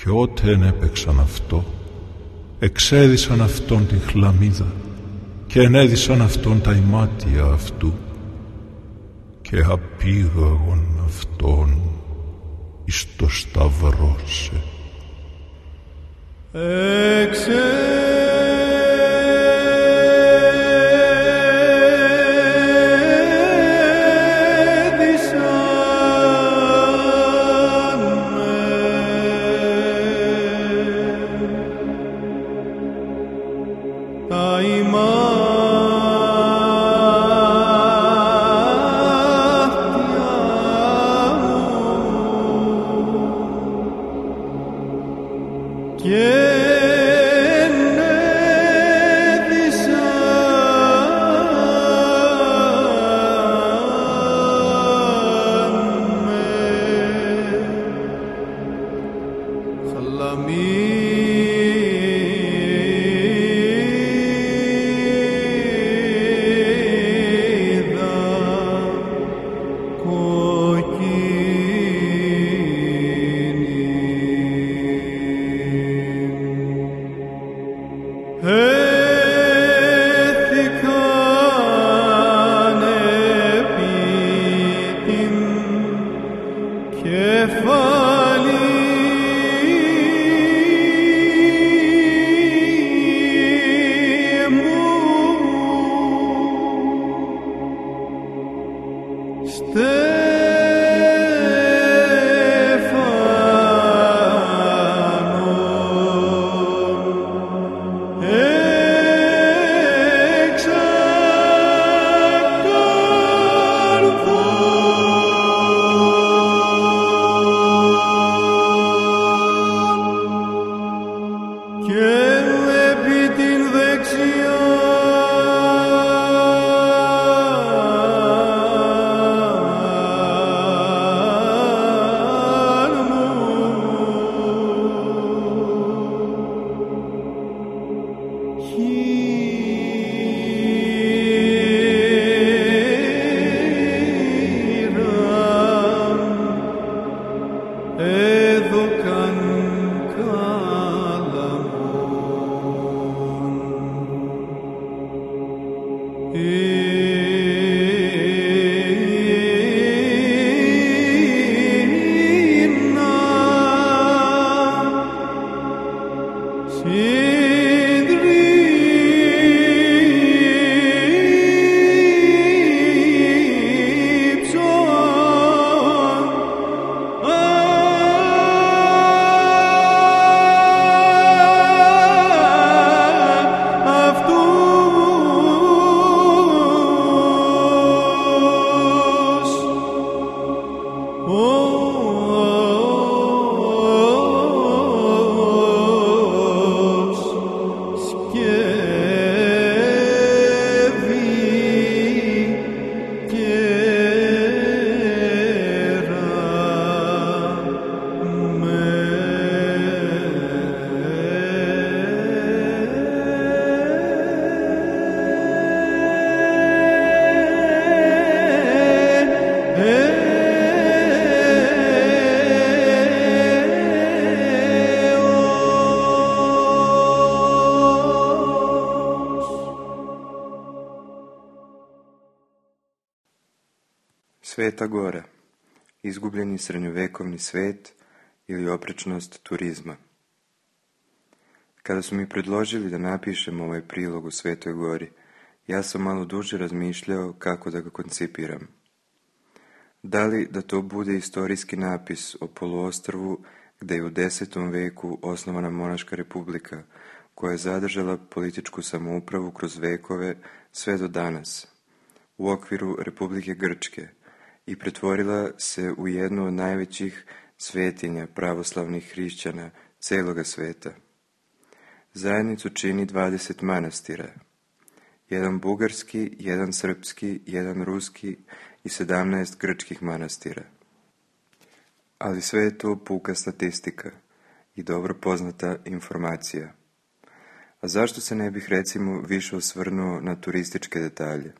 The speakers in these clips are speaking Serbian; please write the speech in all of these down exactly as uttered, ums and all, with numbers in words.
και ότεν έπαιξαν αυτό, εξέδισαν αυτόν τη χλαμίδα και ενέδισαν αυτόν τα ημάτια αυτού και απήγαγον αυτόν εις το σταυρώσε. Εξέ Sveta Gora, izgubljeni srednjovekovni svet ili oprečnost turizma. Kada su mi predložili da napišem ovaj prilog u Svetoj Gori, ja sam malo duže razmišljao kako da ga koncipiram. Da li da to bude istorijski napis o poluostrvu gde je u desetom veku osnovana monaška republika koja je zadržala političku samoupravu kroz vekove sve do danas, u okviru Republike Grčke, i pretvorila se u jednu od najvećih svetinja pravoslavnih hrišćana celoga sveta. Zajednicu čini dvadeset manastira, jedan bugarski, jedan srpski, jedan ruski i sedamnaest grčkih manastira. Ali sve je to puka statistika i dobro poznata informacija. A zašto se ne bih recimo više osvrnuo na turističke detalje?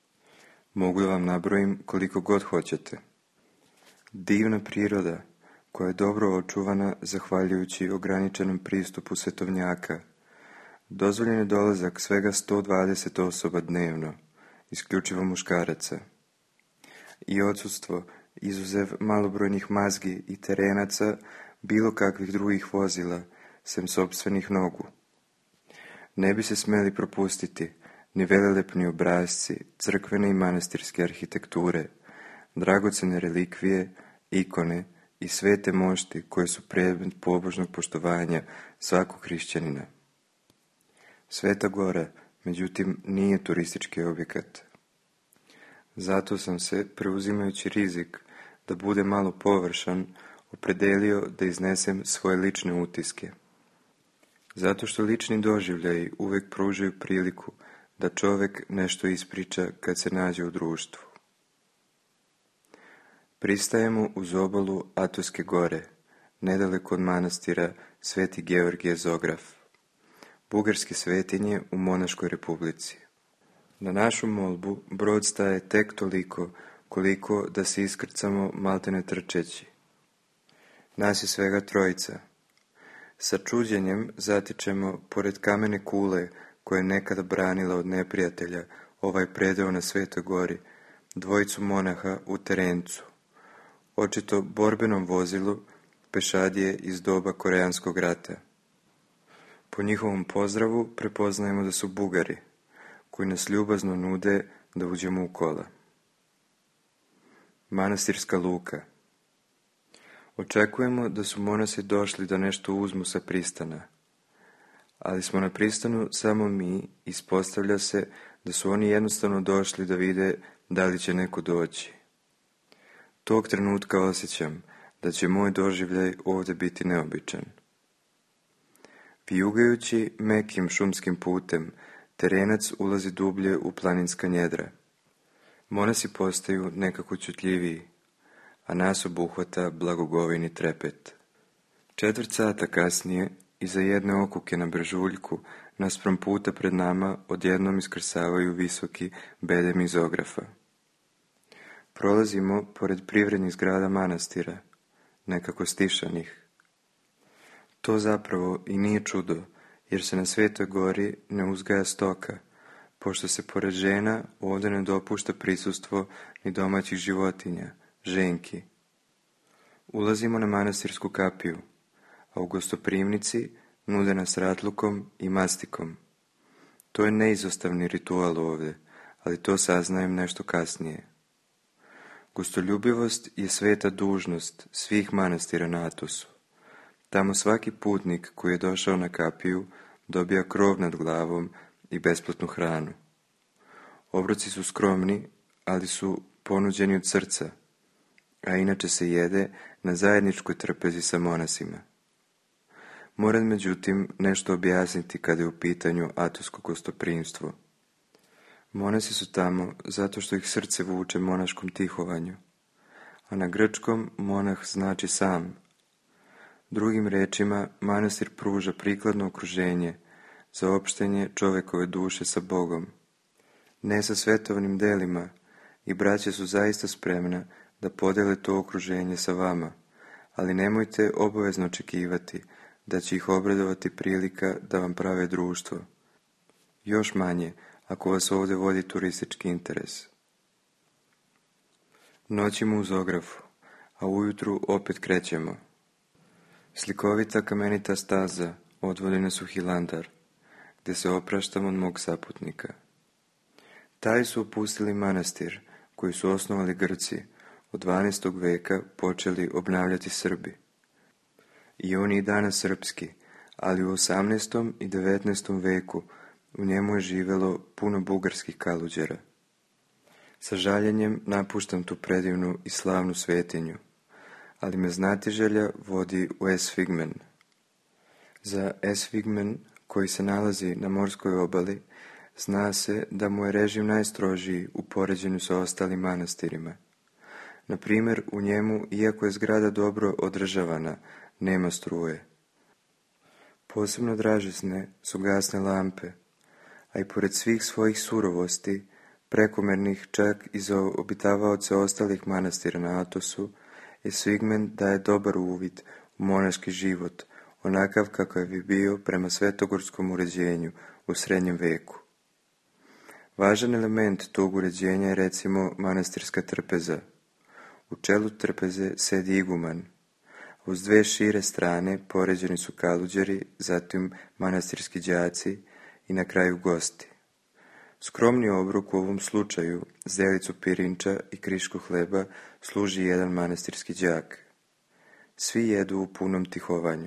Mogu da vam nabrojim koliko god hoćete. Divna priroda, koja je dobro očuvana zahvaljujući ograničenom pristupu svetovnjaka. Dozvoljen je dolazak svega sto dvadeset osoba dnevno, isključivo muškaraca. I odsudstvo, izuzev malobrojnih mazgi i terenaca, bilo kakvih drugih vozila, sem sopstvenih nogu. Ne bi se smeli propustiti ni velelepni obrasci, crkvene i manastirske arhitekture, dragocene relikvije, ikone i svete mošti koje su predmet pobožnog poštovanja svakog hrišćanina. Sveta Gora, međutim, nije turistički objekat. Zato sam se, preuzimajući rizik da bude malo površan, opredelio da iznesem svoje lične utiske. Zato što lični doživljaji uvijek pružaju priliku da čovjek nešto ispriča kad se nađe u društvu. Pristajemo uz obalu Atonske gore, nedaleko od manastira Sveti Georgije Zograf, bugarske svetinje u Monaškoj republici. Na našu molbu brod staje tek toliko koliko da se iskrcamo maltene trčeći. Nas je svega trojica. Sa čuđenjem zatičemo, pored kamene kule koja je nekada branila od neprijatelja ovaj predeo na Svetoj gori, dvojicu monaha u terencu, očito borbenom vozilu, pešadije iz doba Koreanskog rata. Po njihovom pozdravu prepoznajemo da su Bugari, koji nas ljubazno nude da uđemo u kola. Manastirska luka. Očekujemo da su monasi došli da nešto uzmu sa pristana, ali smo na pristanu samo mi i ispostavlja se da su oni jednostavno došli da vide da li će neko doći. Tog trenutka osjećam da će moj doživljaj ovdje biti neobičan. Vijugajući mekim šumskim putem, terenac ulazi dublje u planinska njedra. Monasi postaju nekako čutljiviji, a nas obuhvata blagogovini trepet. Četvrt sata kasnije, iza jedne okuke na brežuljku, naspram puta pred nama odjednom iskrsavaju visoki bedemi Zografa. Prolazimo pored privrednih zgrada manastira, nekako stišanih. To zapravo i nije čudo, jer se na Svetoj gori ne uzgaja stoka, pošto se pored žena ovdje ne dopušta prisustvo ni domaćih životinja, ženki. Ulazimo na manastirsku kapiju, a u gostoprimnici nude nas ratlukom i mastikom. To je neizostavni ritual ovdje, ali to saznajem nešto kasnije. Gostoljubivost je sveta dužnost svih manastira na Atosu. Tamo svaki putnik koji je došao na kapiju dobija krov nad glavom i besplatnu hranu. Obroci su skromni, ali su ponuđeni od srca, a inače se jede na zajedničkoj trpezi sa monasima. Moram međutim nešto objasniti kada je u pitanju atosko gostoprimstvo. Monasi su tamo zato što ih srce vuče monaškom tihovanju, a na grčkom monah znači sam. Drugim rečima, manastir pruža prikladno okruženje za opštenje čovjekove duše sa Bogom, ne sa svetovnim delima, i braće su zaista spremna da podele to okruženje sa vama, ali nemojte obavezno očekivati da će ih obradovati prilika da vam prave društvo. Još manje ako vas ovdje vodi turistički interes. Noćimo u Zografu, a ujutru opet krećemo. Slikovita kamenita staza odvodi nas u Hilandar, gdje se opraštam od mog saputnika. Taj su opustili manastir, koji su osnovali Grci, od dvanaestog veka počeli obnavljati Srbi. I on je i danas srpski, ali u osamnaestom i devetnaestom veku u njemu je živjelo puno bugarskih kaluđera. Sa žaljenjem napuštam tu predivnu i slavnu svetinju, ali me znatiželja vodi u Esfigmen. Za Esfigmen, koji se nalazi na morskoj obali, zna se da mu je režim najstrožiji u poređenju sa ostalim manastirima. Na primjer, u njemu, iako je zgrada dobro održavana, nema struje. Posebno dražesne su gasne lampe, a i pored svih svojih surovosti, prekomernih čak i za obitavaoce ostalih manastira na Atosu, jer Svigmen daje dobar uvid u monaški život, onakav kakav je bio prema svetogorskom uređenju u srednjem veku. Važan element tog uređenja je recimo manastirska trpeza. U čelu trpeze sedi iguman. Uz dve šire strane poređeni su kaluđeri, zatim manastirski đaci i na kraju gosti. Skromni obrok u ovom slučaju, zdelicu pirinča i krišku hleba, služi jedan manastirski đak. Svi jedu u punom tihovanju.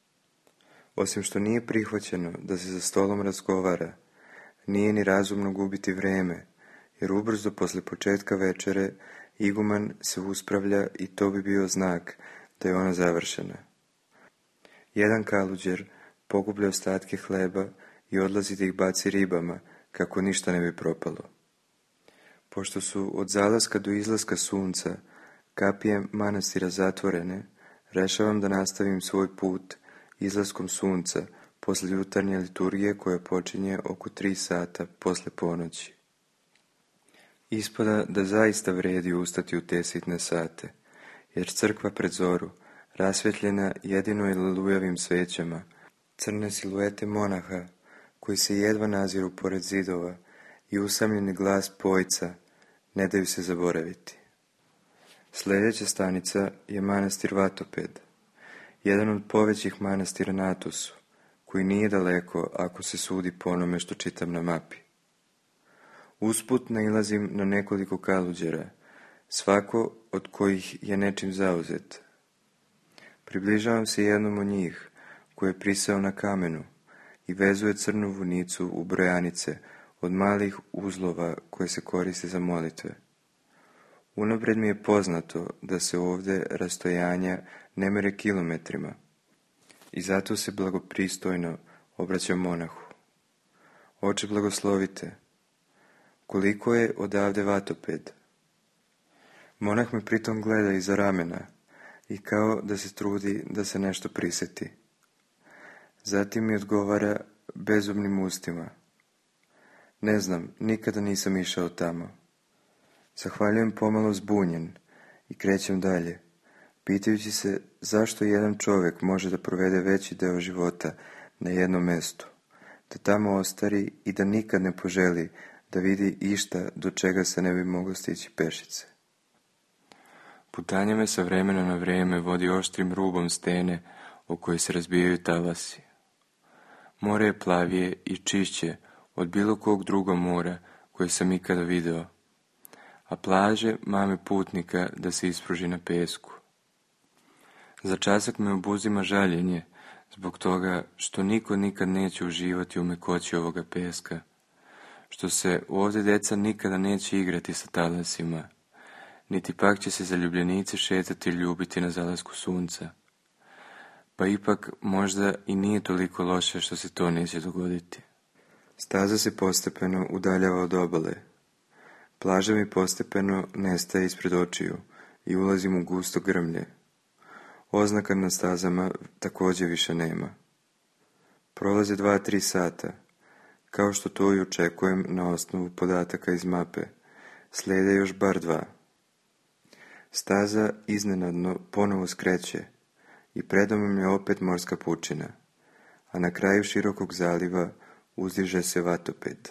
Osim što nije prihvaćeno da se za stolom razgovara, nije ni razumno gubiti vreme, jer ubrzo posle početka večere iguman se uspravlja i to bi bio znak da je ona završena. Jedan kaluđer pogublja ostatke hleba i odlazi da ih baci ribama, kako ništa ne bi propalo. Pošto su od zalaska do izlaska sunca kapije manastira zatvorene, rešavam da nastavim svoj put izlaskom sunca posle jutarnje liturgije koja počinje oko tri sata posle ponoći. Ispada da zaista vredi ustati u te sitne sate, jer crkva pred zoru, rasvetljena jedino alelujavim svećama, crne siluete monaha koji se jedva naziru pored zidova i usamljeni glas pojca ne daju se zaboraviti. Sljedeća stanica je manastir Vatoped, jedan od povećih manastira na Atosu, koji nije daleko ako se sudi po onome što čitam na mapi. Usput nailazim na nekoliko kaluđera, svako od kojih je nečim zauzet. Približavam se jednom od njih, koji je prisao na kamenu i vezuje crnu vunicu u brojanice od malih uzlova koje se koriste za molitve. Unapred mi je poznato da se ovdje rastojanja ne mere kilometrima i zato se blagopristojno obraćam monahu. Oče, blagoslovite, koliko je odavde Vatoped? Monah me pritom gleda iza ramena i kao da se trudi da se nešto prisjeti. Zatim mi odgovara bezumnim ustima. Ne znam, nikada nisam išao tamo. Zahvaljujem pomalo zbunjen i krećem dalje, pitajući se zašto jedan čovjek može da provede veći deo života na jednom mestu, da tamo ostari i da nikad ne poželi da vidi išta do čega se ne bi moglo stići pešice. Putanje me sa vremena na vreme vodi oštrim rubom stene o kojoj se razbijaju talasi. More je plavije i čišće od bilo kog drugog mora koje sam ikada video, a plaže mame putnika da se ispruži na pesku. Za časak me obuzima žaljenje zbog toga što niko nikad neće uživati u mekoći ovoga peska, što se ovdje deca nikada neće igrati sa talasima, niti pak će se zaljubljenici šetati i ljubiti na zalasku sunca. Pa ipak možda i nije toliko loše što se to neće dogoditi. Staza se postepeno udaljava od obale. Plaža mi postepeno nestaje ispred očiju i ulazim u gusto grmlje. Oznaka na stazama također više nema. Prolaze dva, tri sata, kao što to i očekujem na osnovu podataka iz mape. Slijede još bar dva. Staza iznenadno ponovo skreće i predom je opet morska pučina, a na kraju širokog zaliva uzdiže se Vatoped.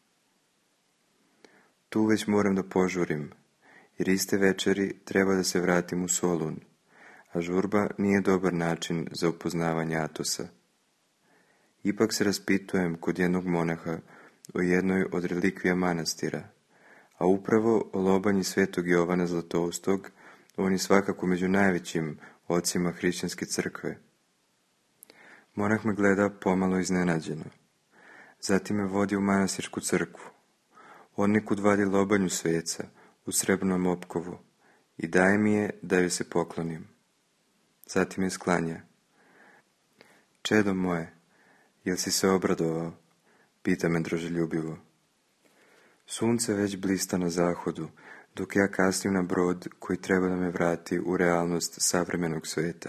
Tu već moram da požurim, jer iste večeri treba da se vratim u Solun, a žurba nije dobar način za upoznavanje Atosa. Ipak se raspitujem kod jednog monaha o jednoj od relikvija manastira, a upravo o lobanji svetog Jovana Zlatoustog, on je svakako među najvećim ocima hrišćanske crkve. Monah me gleda pomalo iznenađeno. Zatim me vodi u manastirsku crkvu. On nekud vadi lobanju sveca u srebrnom opkovu i daje mi je da joj se poklonim. Zatim je sklanja. Čedo moje, jel si se obradovao? Pita me droželjubivo. Sunce već blista na zahodu, dok ja kasnim na brod koji treba da me vrati u realnost savremenog sveta.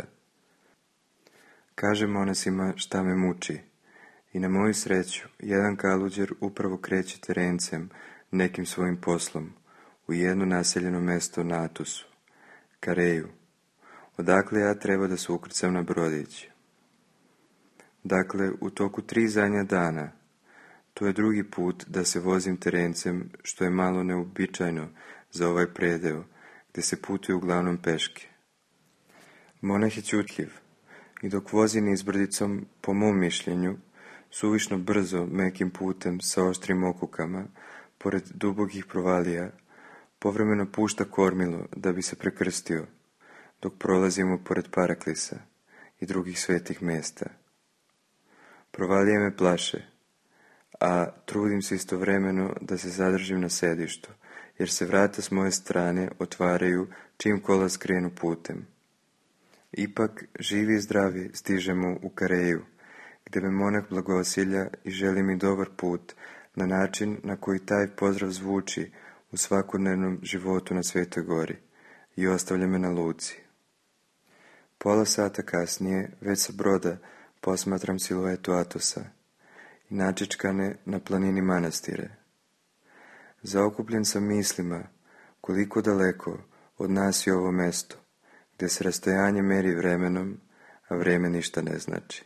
Kažem monasima šta me muči i na moju sreću jedan kaluđer upravo kreće terencem nekim svojim poslom u jedno naseljeno mesto na Atosu, Kareju, odakle ja treba da se ukrcam na brodić. Dakle, u toku tri zadnja dana, to je drugi put da se vozim terencem, što je malo neobičajno za ovaj predeo, gde se putuje uglavnom peške. Monah je ćutljiv i dok vozi nizbrdicom, po mom mišljenju, suvišno brzo, mekim putem sa oštrim okukama, pored dubokih provalija, povremeno pušta kormilo da bi se prekrstio, dok prolazimo pored Paraklisa i drugih svetih mesta. Provalije me plaše, a trudim se istovremeno da se zadržim na sedištu, jer se vrata s moje strane otvaraju čim kola skrenu putem. Ipak, živi i zdravi stižemo u Kareju, gde me monah blagosilja i želi mi dobar put na način na koji taj pozdrav zvuči u svakodnevnom životu na Svetoj gori i ostavlja me na luci. Pola sata kasnije, već sa broda, posmatram siluetu Atosa i načičkane na planini manastire. Zaokupljen sam mislima koliko daleko od nas je ovo mesto, gde se rastojanje meri vremenom, a vreme ništa ne znači.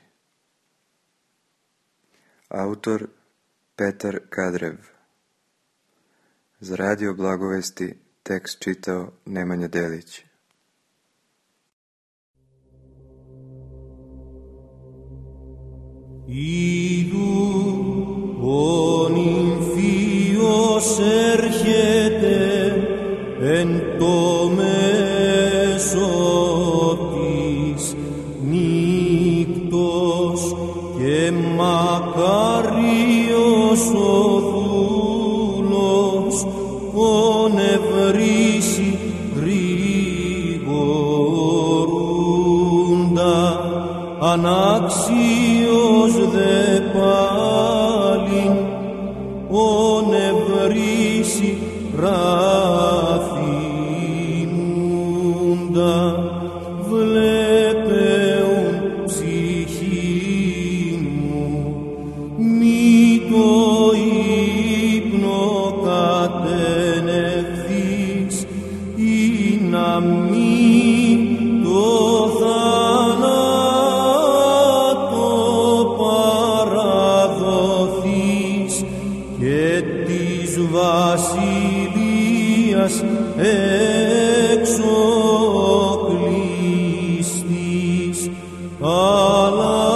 Autor Petar Kadrev. Za Radio Blagovesti tekst čitao Nemanja Delić. Είδου ο νυμφίος έρχεται εν το μέσο της νύκτος και μακάριος ο δούλος ον ευρύσει γρηγορούντα ανάξιος δε πάλιν ον ευρύσει ραθυμούντα βλέπεουν ψυχή μου μη το ύπνο κατενεχθείς ή να μη το θάνατο παραδοθείς και της βασιλείας εξοκλειστείς αλλά